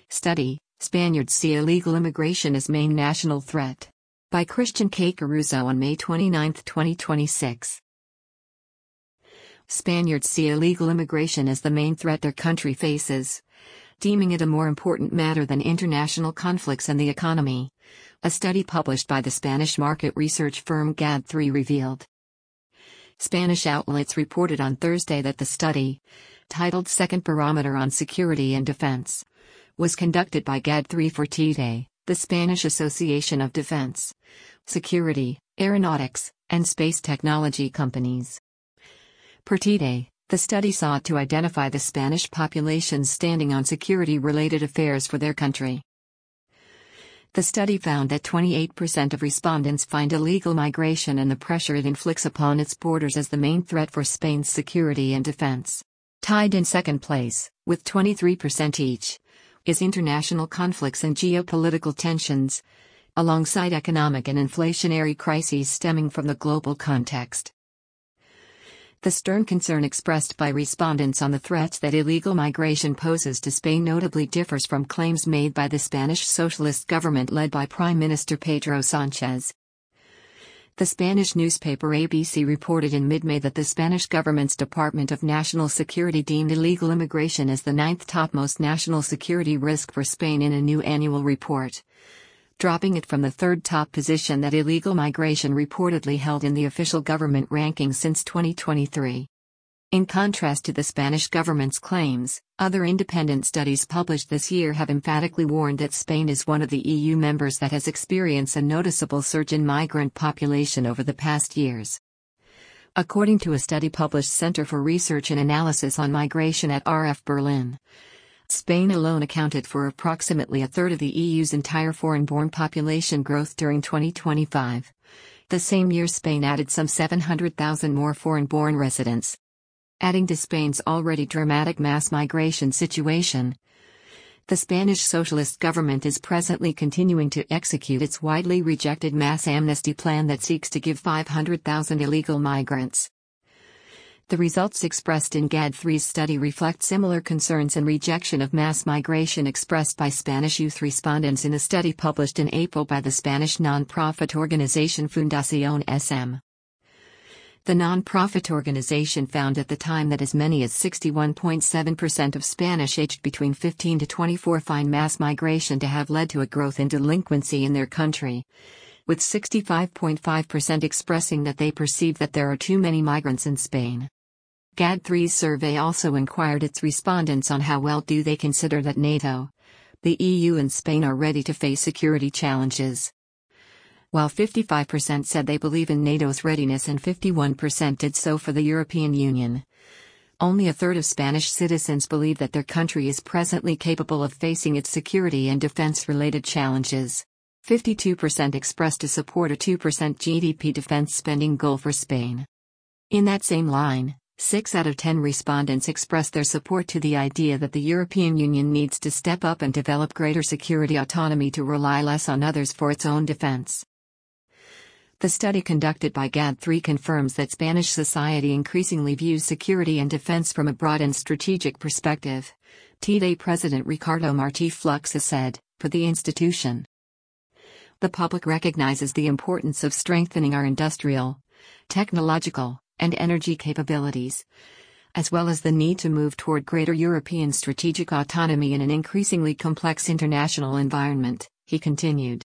Study, Spaniards see illegal immigration as main national threat. By Christian K. Caruso on May 29, 2026. Spaniards see illegal immigration as the main threat their country faces, deeming it a more important matter than international conflicts and the economy. A study published by the Spanish market research firm GAD3 revealed. Spanish outlets reported on Thursday that the study, titled Second Barometer on Security and Defense, was conducted by GAD3 for TIDE, the Spanish Association of Defense, Security, Aeronautics, and Space Technology Companies. Per TIDE, the study sought to identify the Spanish population's standing on security-related affairs for their country. The study found that 28% of respondents find illegal migration and the pressure it inflicts upon its borders as the main threat for Spain's security and defense. Tied in second place, with 23% each, is international conflicts and geopolitical tensions, alongside economic and inflationary crises stemming from the global context. The stern concern expressed by respondents on the threats that illegal migration poses to Spain notably differs from claims made by the Spanish socialist government led by Prime Minister Pedro Sánchez. The Spanish newspaper ABC reported in mid-May that the Spanish government's Department of National Security deemed illegal immigration as the ninth topmost national security risk for Spain in a new annual report, dropping it from the third top position that illegal migration reportedly held in the official government ranking since 2023. In contrast to the Spanish government's claims, other independent studies published this year have emphatically warned that Spain is one of the EU members that has experienced a noticeable surge in migrant population over the past years. According to a study published Center for Research and Analysis on Migration at RF Berlin, Spain alone accounted for approximately a third of the EU's entire foreign-born population growth during 2025. The same year Spain added some 700,000 more foreign-born residents, adding to Spain's already dramatic mass migration situation. The Spanish socialist government is presently continuing to execute its widely rejected mass amnesty plan that seeks to give 500,000 illegal migrants. The results expressed in GAD3's study reflect similar concerns and rejection of mass migration expressed by Spanish youth respondents in a study published in April by the Spanish non-profit organization Fundación SM. The non-profit organization found at the time that as many as 61.7% of Spanish aged between 15 to 24 find mass migration to have led to a growth in delinquency in their country, with 65.5% expressing that they perceive that there are too many migrants in Spain. GAD3's survey also inquired its respondents on how well do they consider that NATO, the EU and Spain are ready to face security challenges. While 55% said they believe in NATO's readiness and 51% did so for the European Union, only a third of Spanish citizens believe that their country is presently capable of facing its security and defense-related challenges. 52% expressed to support a 2% GDP defense spending goal for Spain. In that same line, 6 out of 10 respondents expressed their support to the idea that the European Union needs to step up and develop greater security autonomy to rely less on others for its own defense. The study conducted by GAD3 confirms that Spanish society increasingly views security and defense from a broad and strategic perspective, TIDE President Ricardo Martí Flux has said, for the institution. The public recognizes the importance of strengthening our industrial, technological, and energy capabilities, as well as the need to move toward greater European strategic autonomy in an increasingly complex international environment, he continued.